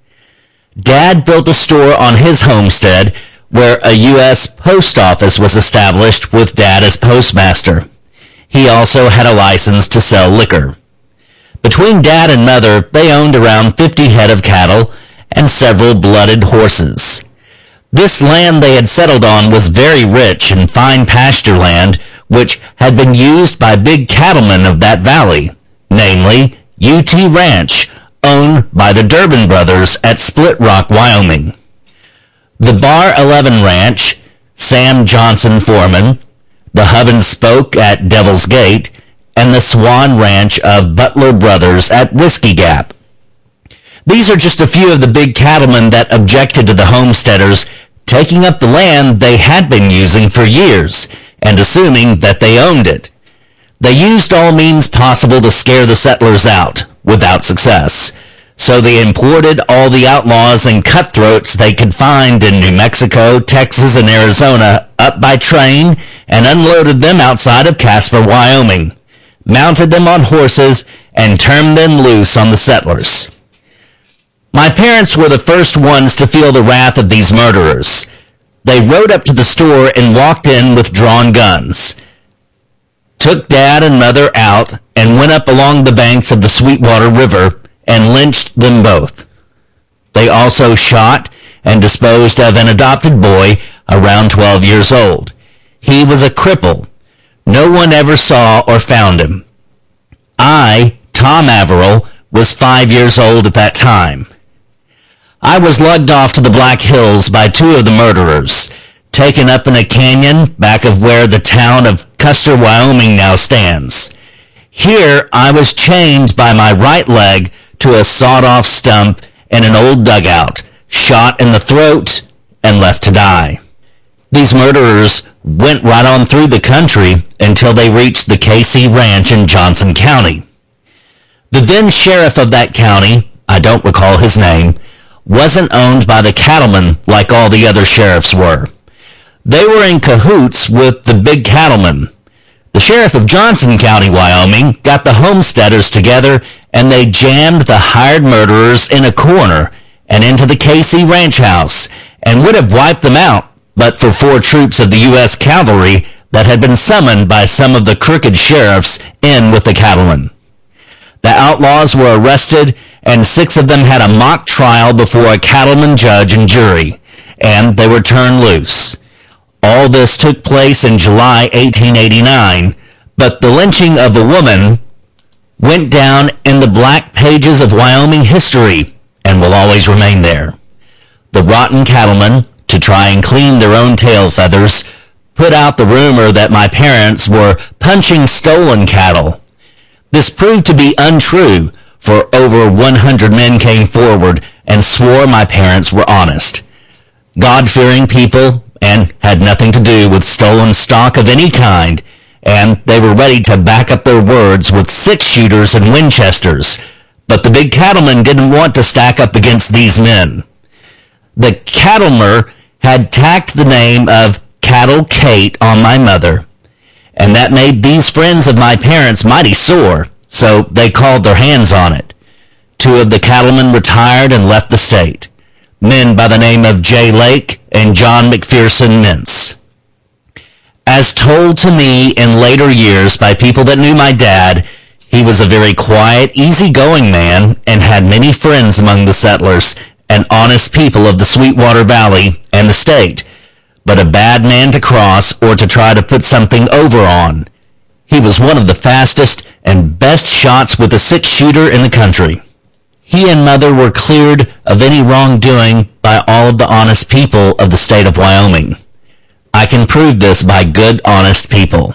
Dad built a store on his homestead where a U S post office was established with Dad as postmaster. He also had a license to sell liquor. Between Dad and Mother, they owned around fifty head of cattle and several blooded horses. This land they had settled on was very rich in fine pasture land, which had been used by big cattlemen of that valley, namely U T Ranch, owned by the Durbin brothers at Split Rock, Wyoming. The Bar eleven Ranch, Sam Johnson foreman, the Hub and Spoke at Devil's Gate, and the Swan Ranch of Butler Brothers at Whiskey Gap. These are just a few of the big cattlemen that objected to the homesteaders taking up the land they had been using for years and assuming that they owned it. They used all means possible to scare the settlers out, without success. So they imported all the outlaws and cutthroats they could find in New Mexico, Texas, and Arizona up by train and unloaded them outside of Casper, Wyoming, mounted them on horses, and turned them loose on the settlers. My parents were the first ones to feel the wrath of these murderers. They rode up to the store and walked in with drawn guns, took Dad and Mother out, and went up along the banks of the Sweetwater River and lynched them both. They also shot and disposed of an adopted boy around twelve years old. He was a cripple. No one ever saw or found him. I, Tom Averill, was five years old at that time. I was lugged off to the Black Hills by two of the murderers, taken up in a canyon back of where the town of Custer, Wyoming now stands. Here, I was chained by my right leg to a sawed-off stump in an old dugout, shot in the throat, and left to die. These murderers went right on through the country until they reached the K C Ranch in Johnson County. The then sheriff of that county, I don't recall his name, wasn't owned by the cattlemen like all the other sheriffs were. They were in cahoots with the big cattlemen. The sheriff of Johnson County, Wyoming, got the homesteaders together and they jammed the hired murderers in a corner and into the K C Ranch house and would have wiped them out but for four troops of the U S cavalry that had been summoned by some of the crooked sheriffs in with the cattlemen. The outlaws were arrested, and six of them had a mock trial before a cattleman judge and jury, and they were turned loose. All this took place in July eighteen eighty-nine, but the lynching of a woman went down in the black pages of Wyoming history and will always remain there. The rotten cattlemen, to try and clean their own tail feathers, put out the rumor that my parents were punching stolen cattle. This proved to be untrue, for over one hundred men came forward and swore my parents were honest, God-fearing people, and had nothing to do with stolen stock of any kind, and they were ready to back up their words with six-shooters and Winchesters, but the big cattlemen didn't want to stack up against these men. The cattlemer had tacked the name of Cattle Kate on my mother, and that made these friends of my parents mighty sore, so they called their hands on it. Two of the cattlemen retired and left the state, men by the name of Jay Lake and John McPherson Mintz. As told to me in later years by people that knew my dad, he was a very quiet, easygoing man and had many friends among the settlers and honest people of the Sweetwater Valley and the state, but a bad man to cross or to try to put something over on. He was one of the fastest and best shots with a six-shooter in the country. He and Mother were cleared of any wrongdoing by all of the honest people of the state of Wyoming. I can prove this by good, honest people.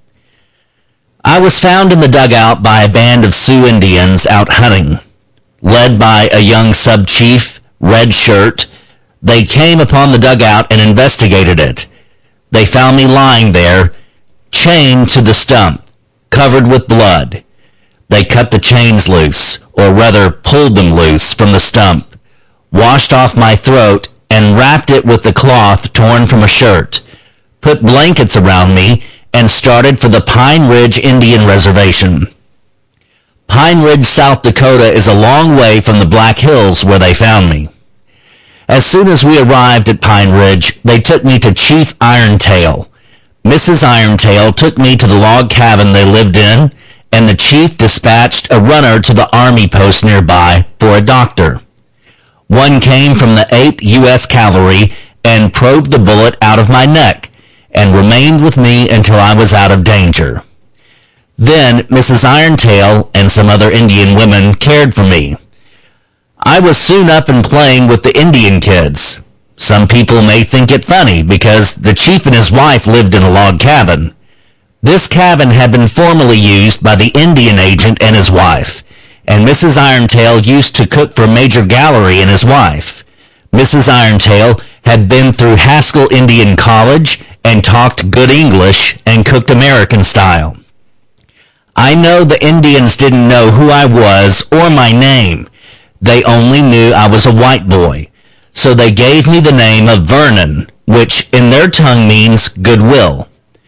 I was found in the dugout by a band of Sioux Indians out hunting. Led by a young sub-chief, Red Shirt, they came upon the dugout and investigated it. They found me lying there, chained to the stump, covered with blood. They cut the chains loose, or rather pulled them loose from the stump, washed off my throat, and wrapped it with the cloth torn from a shirt, put blankets around me, and started for the Pine Ridge Indian Reservation. Pine Ridge, South Dakota is a long way from the Black Hills where they found me. As soon as we arrived at Pine Ridge, they took me to Chief Irontail. Missus Irontail took me to the log cabin they lived in, and the chief dispatched a runner to the army post nearby for a doctor. One came from the eighth U S Cavalry and probed the bullet out of my neck, and remained with me until I was out of danger. Then Missus Irontail and some other Indian women cared for me. I was soon up and playing with the Indian kids. Some people may think it funny because the chief and his wife lived in a log cabin. This cabin had been formerly used by the Indian agent and his wife, and Missus Irontail used to cook for Major Gallery and his wife. Missus Irontail had been through Haskell Indian College and talked good English and cooked American style. I know the Indians didn't know who I was or my name. They only knew I was a white boy, so they gave me the name of Vernon, which in their tongue means goodwill.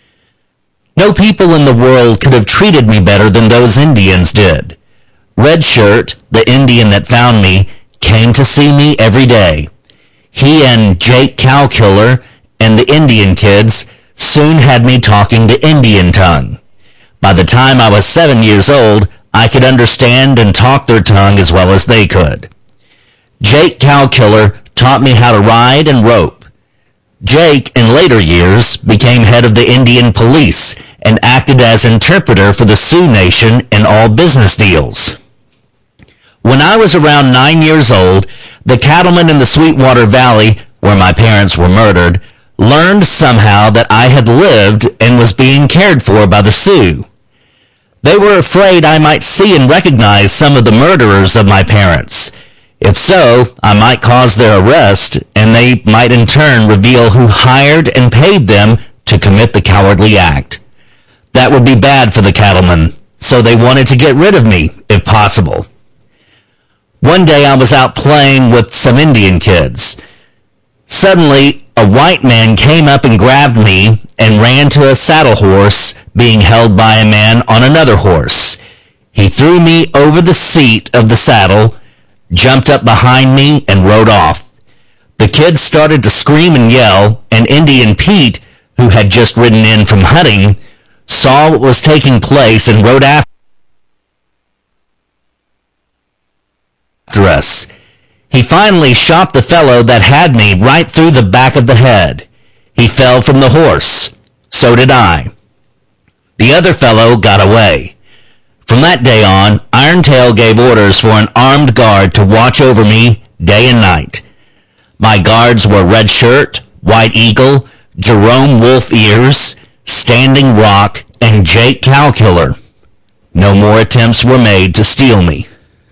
No people in the world could have treated me better than those Indians did. Red Shirt, the Indian that found me, came to see me every day. He and Jake Cowkiller and the Indian kids soon had me talking the Indian tongue. By the time I was seven years old, I could understand and talk their tongue as well as they could. Jake Cowkiller taught me how to ride and rope. Jake, in later years, became head of the Indian police and acted as interpreter for the Sioux Nation in all business deals. When I was around nine years old, the cattlemen in the Sweetwater Valley, where my parents were murdered, learned somehow that I had lived and was being cared for by the Sioux. They were afraid I might see and recognize some of the murderers of my parents. If so, I might cause their arrest, and they might in turn reveal who hired and paid them to commit the cowardly act. That would be bad for the cattlemen, so they wanted to get rid of me, if possible. One day I was out playing with some Indian kids. Suddenly, a white man came up and grabbed me and ran to a saddle horse being held by a man on another horse. He threw me over the seat of the saddle, jumped up behind me, and rode off. The kids started to scream and yell, and Indian Pete, who had just ridden in from hunting, saw what was taking place and rode after us. He finally shot the fellow that had me right through the back of the head. He fell from the horse. So did I. The other fellow got away. From that day on, Irontail gave orders for an armed guard to watch over me day and night. My guards were Red Shirt, White Eagle, Jerome Wolf Ears, Standing Rock, and Jake Cowkiller. No more attempts were made to steal me.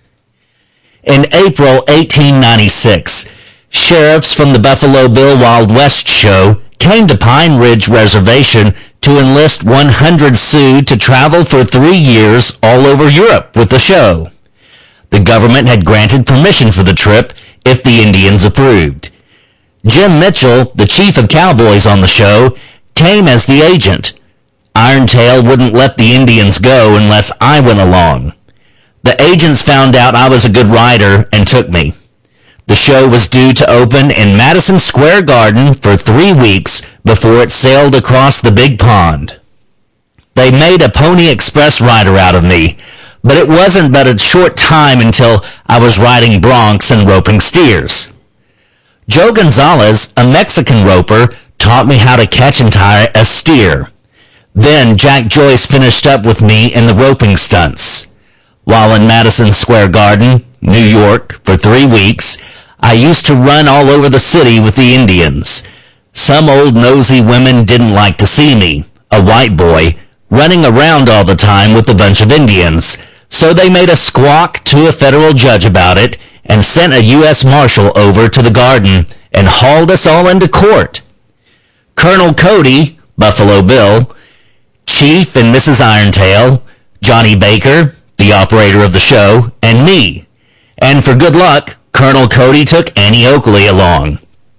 In April eighteen ninety-six, sheriffs from the Buffalo Bill Wild West show came to Pine Ridge Reservation to enlist one hundred Sioux to travel for three years all over Europe with the show. The government had granted permission for the trip if the Indians approved. Jim Mitchell, the chief of cowboys on the show, came as the agent. Irontail wouldn't let the Indians go unless I went along. The agents found out I was a good rider and took me. The show was due to open in Madison Square Garden for three weeks before it sailed across the big pond. They made a Pony Express rider out of me, but it wasn't but a short time until I was riding broncs and roping steers. Joe Gonzalez, a Mexican roper, taught me how to catch and tie a steer. Then Jack Joyce finished up with me in the roping stunts. While in Madison Square Garden, New York, for three weeks, I used to run all over the city with the Indians. Some old nosy women didn't like to see me, a white boy, running around all the time with a bunch of Indians, so they made a squawk to a federal judge about it and sent a U S Marshal over to the garden and hauled us all into court. Colonel Cody, Buffalo Bill, Chief and Missus Irontail, Johnny Baker, the operator of the show, and me. And for good luck, Colonel Cody took Annie Oakley along.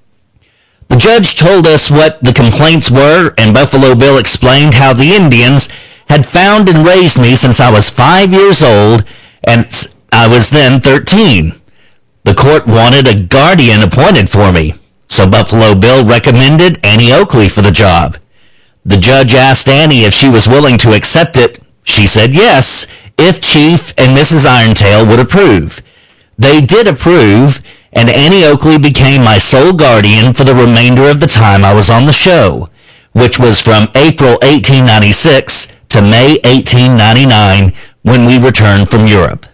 The judge told us what the complaints were, and Buffalo Bill explained how the Indians had found and raised me since I was five years old, and I was then thirteen. The court wanted a guardian appointed for me, so Buffalo Bill recommended Annie Oakley for the job. The judge asked Annie if she was willing to accept it. She said yes, if Chief and Missus Irontail would approve. They did approve, and Annie Oakley became my sole guardian for the remainder of the time I was on the show, which was from April eighteen ninety-six to May eighteen ninety-nine, when we returned from Europe.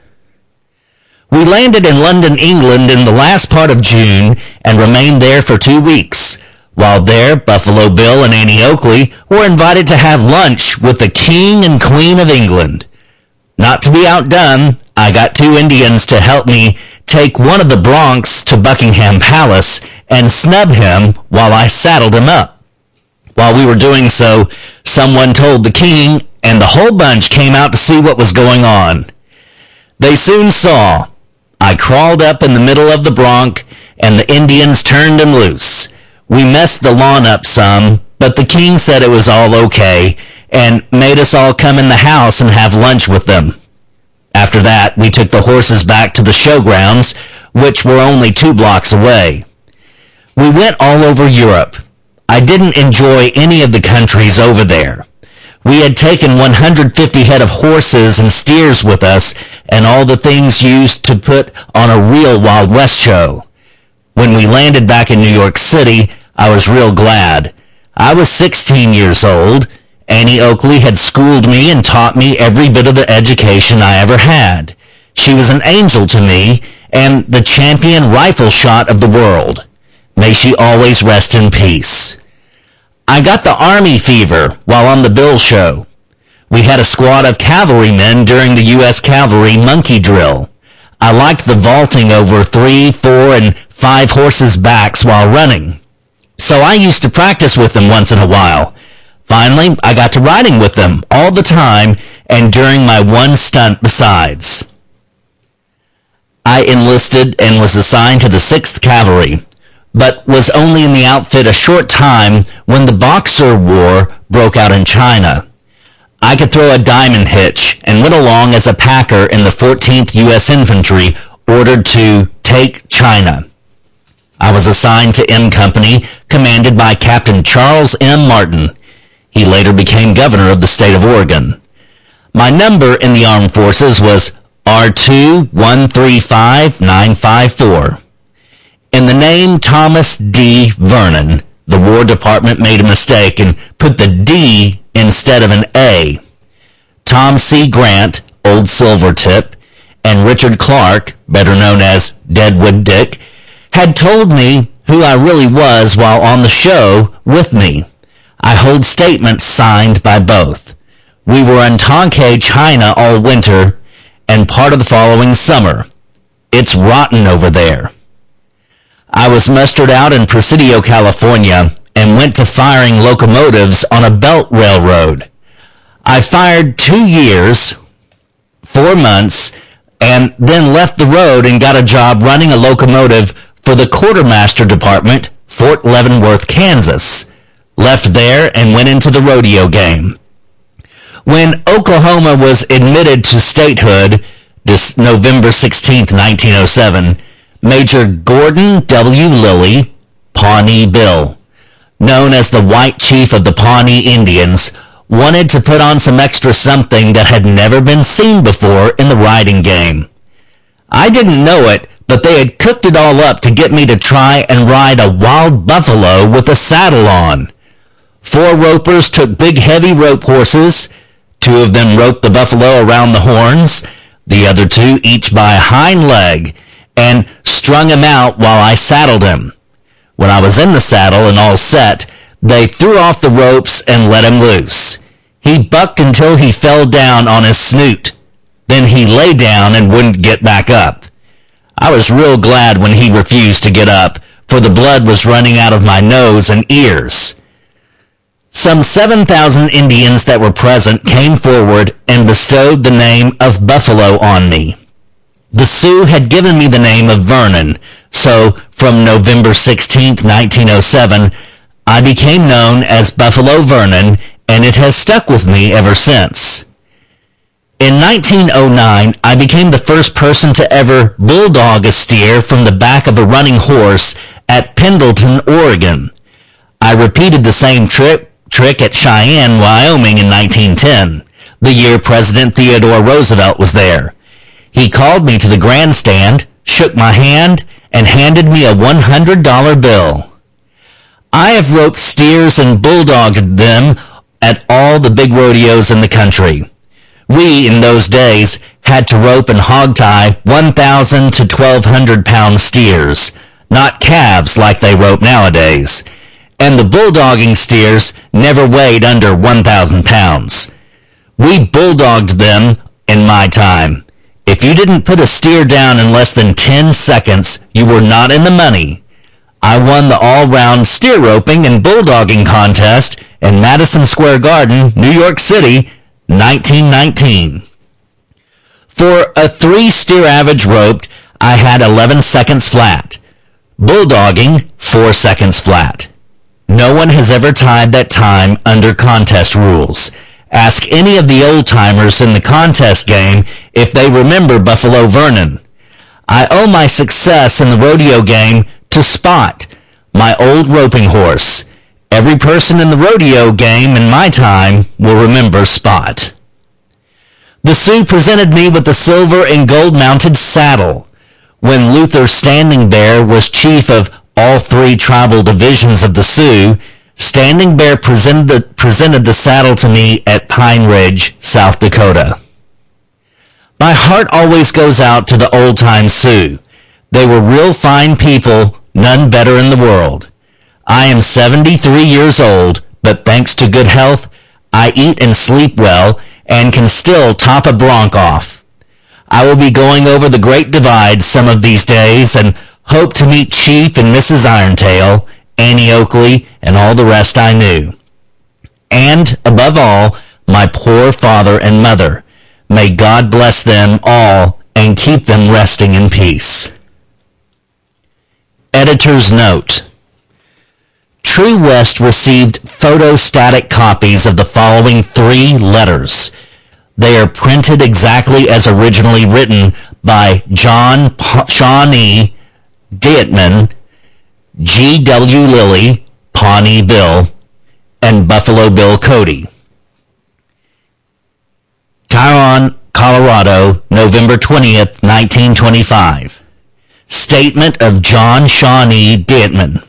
We landed in London, England in the last part of June and remained there for two weeks. While there, Buffalo Bill and Annie Oakley were invited to have lunch with the King and Queen of England. Not to be outdone, I got two Indians to help me take one of the broncs to Buckingham Palace and snub him while I saddled him up. While we were doing so, someone told the king, and the whole bunch came out to see what was going on. They soon saw. I crawled up in the middle of the bronc, and the Indians turned him loose. We messed the lawn up some, but the king said it was all okay, and made us all come in the house and have lunch with them. After that, we took the horses back to the showgrounds, which were only two blocks away. We went all over Europe. I didn't enjoy any of the countries over there. We had taken one hundred fifty head of horses and steers with us, and all the things used to put on a real Wild West show. When we landed back in New York City, I was real glad. I was sixteen years old. Annie Oakley had schooled me and taught me every bit of the education I ever had. She was an angel to me, and the champion rifle shot of the world. May she always rest in peace. I got the Army fever while on the Bill Show. We had a squad of cavalrymen during the U S Cavalry monkey drill. I liked the vaulting over three, four, and five horses' backs while running. So I used to practice with them once in a while. Finally, I got to riding with them all the time and during my one stunt besides. I enlisted and was assigned to the sixth Cavalry, but was only in the outfit a short time when the Boxer War broke out in China. I could throw a diamond hitch and went along as a packer in the fourteenth U S Infantry ordered to take China. I was assigned to M Company, commanded by Captain Charles M. Martin. He later became governor of the state of Oregon. My number in the armed forces was R two one three five nine five four. In the name Thomas D. Vernon, the War Department made a mistake and put the D instead of an A. Tom C. Grant, Old Silvertip, and Richard Clark, better known as Deadwood Dick, had told me who I really was while on the show with me. I hold statements signed by both. We were in Tonke, China all winter and part of the following summer. It's rotten over there. I was mustered out in Presidio, California, and went to firing locomotives on a belt railroad. I fired two years, four months, and then left the road and got a job running a locomotive for the Quartermaster Department, Fort Leavenworth, Kansas. Left there and went into the rodeo game. When Oklahoma was admitted to statehood, this November sixteenth, nineteen oh seven, Major Gordon W. Lilly, Pawnee Bill, known as the White Chief of the Pawnee Indians, wanted to put on some extra something that had never been seen before in the riding game. I didn't know it, but they had cooked it all up to get me to try and ride a wild buffalo with a saddle on. Four ropers took big heavy rope horses. Two of them roped the buffalo around the horns, the other two each by a hind leg, and strung him out while I saddled him. When I was in the saddle and all set, they threw off the ropes and let him loose. He bucked until he fell down on his snoot. Then he lay down and wouldn't get back up. I was real glad when he refused to get up, for the blood was running out of my nose and ears. Some seven thousand Indians that were present came forward and bestowed the name of Buffalo on me. The Sioux had given me the name of Vernon, so from November sixteenth, nineteen oh seven, I became known as Buffalo Vernon, and it has stuck with me ever since. In nineteen oh nine, I became the first person to ever bulldog a steer from the back of a running horse at Pendleton, Oregon. I repeated the same trick trick at Cheyenne, Wyoming in nineteen ten, the year President Theodore Roosevelt was there. He called me to the grandstand, shook my hand, and handed me a one hundred dollar bill. I have roped steers and bulldogged them at all the big rodeos in the country. We, in those days, had to rope and hogtie one thousand to twelve hundred pound steers, not calves like they rope nowadays. And the bulldogging steers never weighed under one thousand pounds. We bulldogged them in my time. If you didn't put a steer down in less than ten seconds, you were not in the money. I won the all-round steer roping and bulldogging contest in Madison Square Garden, New York City, nineteen nineteen. For a three steer average roped, I had eleven seconds flat. Bulldogging, four seconds flat. No one has ever tied that time under contest rules. Ask any of the old-timers in the contest game if they remember Buffalo Vernon. I owe my success in the rodeo game to Spot, my old roping horse. Every person in the rodeo game in my time will remember Spot. The Sioux presented me with the silver and gold-mounted saddle. When Luther Standing Bear was chief of all three tribal divisions of the Sioux, Standing Bear presented the, presented the saddle to me at Pine Ridge, South Dakota. My heart always goes out to the old-time Sioux. They were real fine people, none better in the world. I am seventy-three years old, but thanks to good health, I eat and sleep well and can still top a bronc off. I will be going over the Great Divide some of these days and hope to meet Chief and Missus Irontail, Annie Oakley, and all the rest I knew. And, above all, my poor father and mother. May God bless them all and keep them resting in peace. Editor's note. True West received photostatic copies of the following three letters. They are printed exactly as originally written by John pa- Shawnee Dietman, G W Lilly, Pawnee Bill, and Buffalo Bill Cody. Chiron, Colorado, November twentieth, nineteen twenty-five. Statement of John Shawnee Dietman.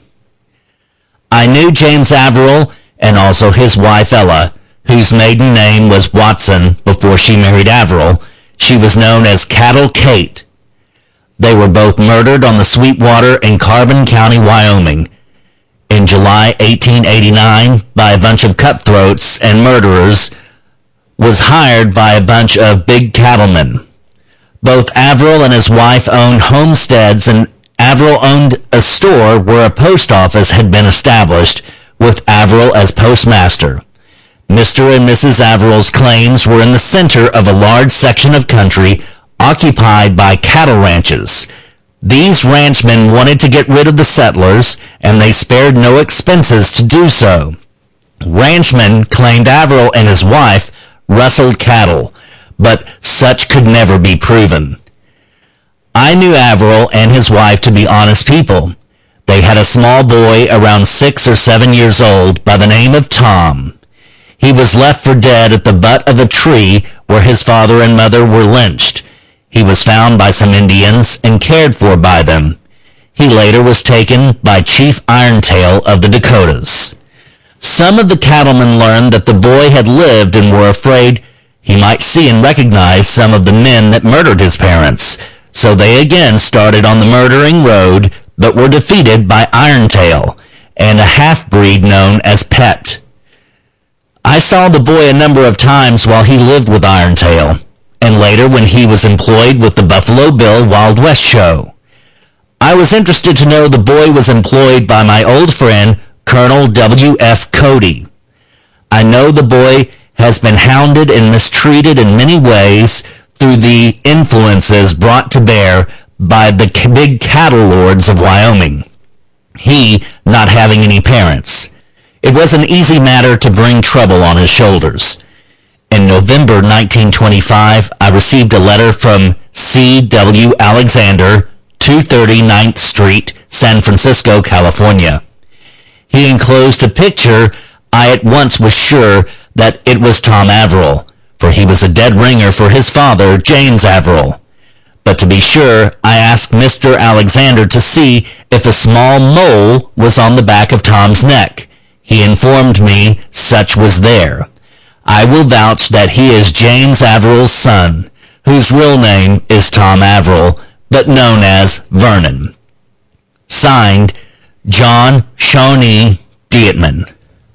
I knew James Averill and also his wife Ella, whose maiden name was Watson before she married Averill. She was known as Cattle Kate. They were both murdered on the Sweetwater in Carbon County, Wyoming, in July eighteen eighty-nine by a bunch of cutthroats and murderers, was hired by a bunch of big cattlemen. Both Averill and his wife owned homesteads, and Averill owned a store where a post office had been established, with Averill as postmaster. Mister and Missus Averill's claims were in the center of a large section of country occupied by cattle ranches. These ranchmen wanted to get rid of the settlers, and they spared no expenses to do so. Ranchmen claimed Averill and his wife rustled cattle, but such could never be proven. I knew Averill and his wife to be honest people. They had a small boy around six or seven years old by the name of Tom. He was left for dead at the butt of a tree where his father and mother were lynched. He was found by some Indians and cared for by them. He later was taken by Chief Irontail of the Dakotas. Some of the cattlemen learned that the boy had lived and were afraid he might see and recognize some of the men that murdered his parents. So they again started on the murdering road, but were defeated by Irontail and a half-breed known as Pet. I saw the boy a number of times while he lived with Irontail, and later when he was employed with the Buffalo Bill Wild West show. I was interested to know the boy was employed by my old friend, Colonel W F Cody. I know the boy has been hounded and mistreated in many ways through the influences brought to bear by the big cattle lords of Wyoming, he not having any parents. It was an easy matter to bring trouble on his shoulders. In November nineteen twenty-five, I received a letter from C W Alexander, two thirty ninth Street, San Francisco, California. He enclosed a picture. I at once was sure that it was Tom Averill, for he was a dead ringer for his father, James Averill. But to be sure, I asked Mister Alexander to see if a small mole was on the back of Tom's neck. He informed me such was there. I will vouch that he is James Averill's son, whose real name is Tom Averill, but known as Vernon. Signed, John Shawnee Dietman.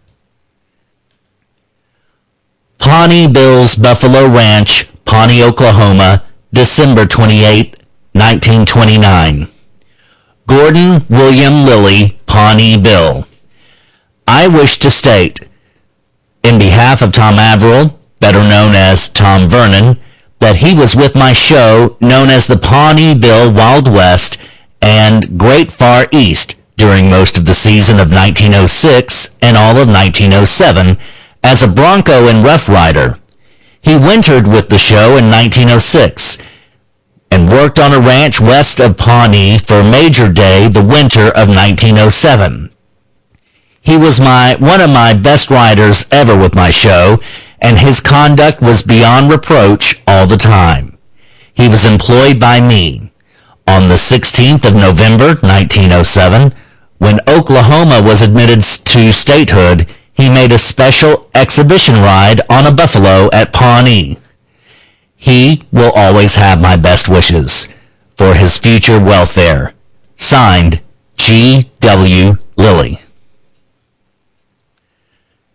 Pawnee Bill's Buffalo Ranch, Pawnee, Oklahoma, December twenty-eighth, nineteen twenty-nine. Gordon William Lilly, Pawnee Bill. I wish to state, in behalf of Tom Averill, better known as Tom Vernon, that he was with my show known as the Pawnee Bill Wild West and Great Far East during most of the season of nineteen oh six and all of nineteen oh seven as a bronco and rough rider. He wintered with the show in nineteen oh six and worked on a ranch west of Pawnee for Major Day the winter of nineteen oh seven. He was my one of my best riders ever with my show, and his conduct was beyond reproach all the time. He was employed by me. On the sixteenth of November, nineteen oh seven, when Oklahoma was admitted to statehood, he made a special exhibition ride on a buffalo at Pawnee. He will always have my best wishes for his future welfare. Signed, G W Lilly.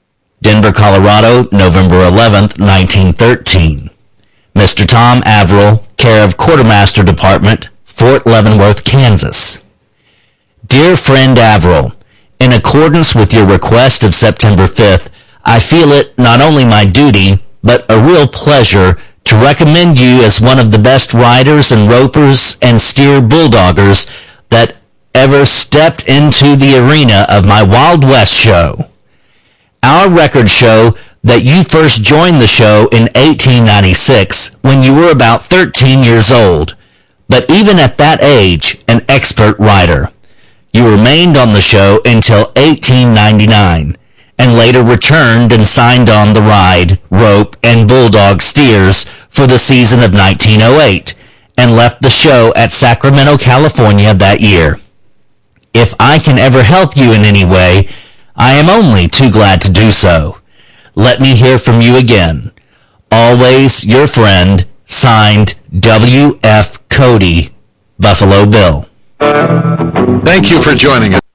Denver, Colorado, November eleventh, nineteen thirteen. Mister Tom Averill, care of Quartermaster Department, Fort Leavenworth, Kansas. Dear friend Averill, in accordance with your request of September fifth, I feel it not only my duty, but a real pleasure to recommend you as one of the best riders and ropers and steer bulldoggers that ever stepped into the arena of my Wild West show. Our records show that you first joined the show in eighteen ninety-six when you were about thirteen years old, but even at that age, an expert rider. You remained on the show until eighteen ninety-nine, and later returned and signed on the ride, rope, and bulldog steers for the season of nineteen oh eight, and left the show at Sacramento, California that year. If I can ever help you in any way, I am only too glad to do so. Let me hear from you again. Always your friend, signed W F. Cody, Buffalo Bill. Thank you for joining us.